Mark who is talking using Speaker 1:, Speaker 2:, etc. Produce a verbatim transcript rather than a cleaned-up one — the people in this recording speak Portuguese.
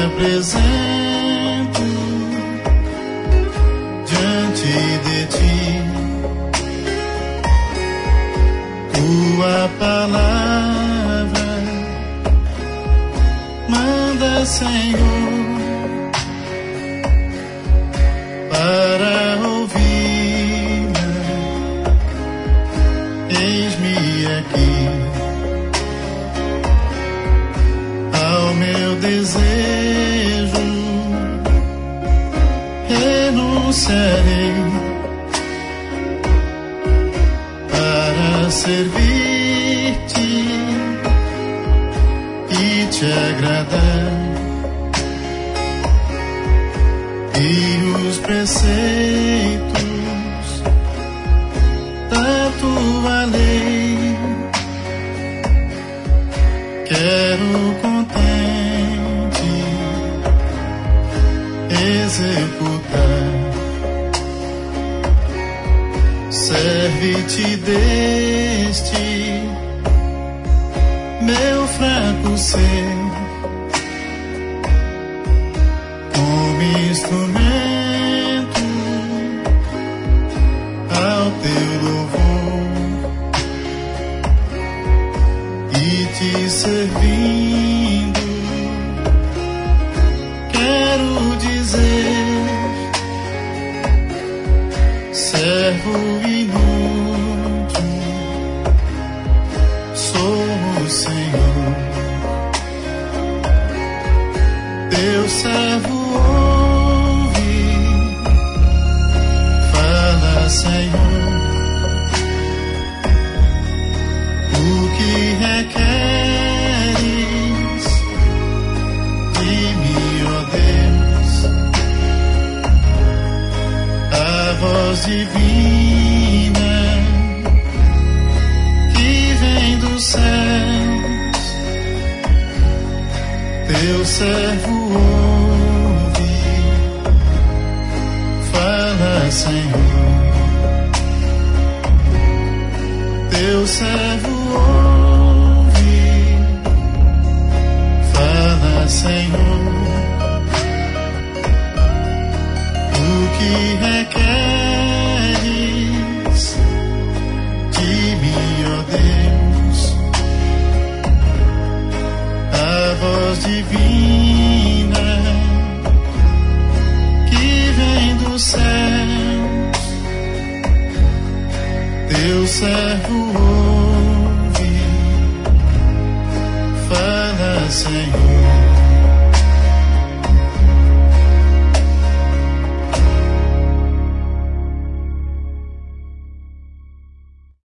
Speaker 1: apresento diante de ti. Tua palavra manda, Senhor, para ouvir-me. Eis-me aqui, ao meu desejo renunciarei para servir-te e te agradar. E os preceitos da tua lei quero contente executar. Serve-te deste meu fraco ser como instrumento ao teu louvor, e te servindo quero dizer: servo inútil sou o Senhor, teu servo. Senhor, o que requeres de mim, ó Deus, a voz divina que vem dos céus, teu servo ouve, fala, Senhor. Teu servo ouve, fala, Senhor, o que requeres de mim, ó Deus, a voz divina que vem dos céus, teu servo ouve, fala, Senhor.